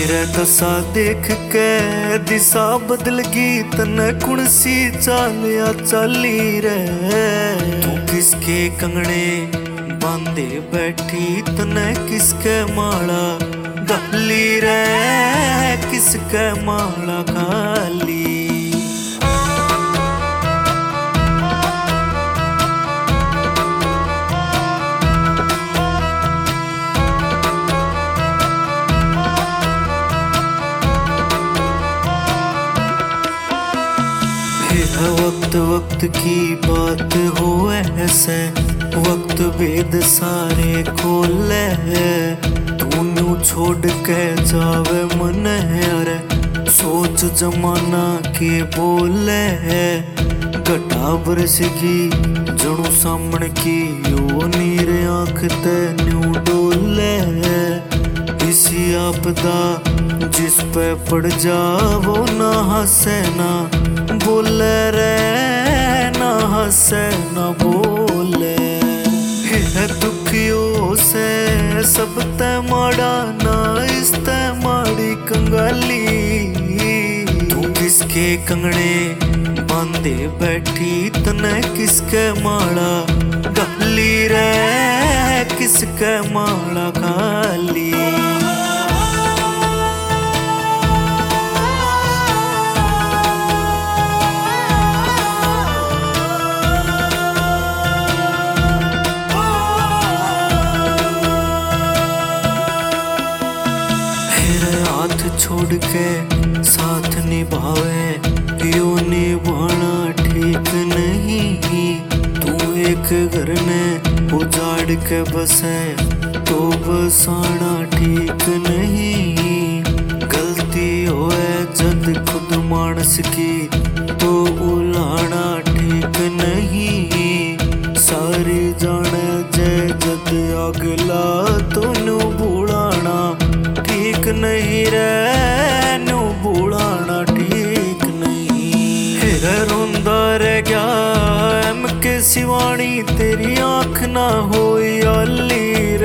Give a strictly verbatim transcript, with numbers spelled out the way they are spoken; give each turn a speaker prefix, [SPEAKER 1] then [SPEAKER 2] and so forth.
[SPEAKER 1] मेरे दसा देख के दिशा बदल गई, तने कुण सी चालिया चाली रे। तू किसके कंगने बांधे बैठी, तने किसके माला गाली रे, किसके माला गाली। वक्त वक्त की बात हो ऐसे, वक्त वेद सारे खोले। तू न्यू छोड़ के जावे मन यारे, सोच जमाना के बोले। घटा बरस की जणु सामण की, यो नीर आंख ते न्यू डोले। इसी आपदा जिस पे पड़ जावो, ना हंसे ना बोले रे, ना हंसे ना बोले। है दुखियों से सब ते माड़ा, ना इस ते माड़ी कंगाली। तू किसके कंगने बांधे बैठी, तने किसके माड़ा गाली रे, किसके माड़ा गाली। छोड़ के साथ निभावे, यो निभाना ठीक नहीं। तू एक घर ने उजाड़ के बसे, तो बसाना ठीक नहीं। गलती होए जद खुद मानस की, तो उलाना ठीक नहीं। सारी जाने जे जद अगला, तो नु बुलाना ठीक नहीं रे, नु बुलाना ठीक नहीं। हेरा रोंदा रह गया एम के सिवानी, तेरी आंख ना होई आली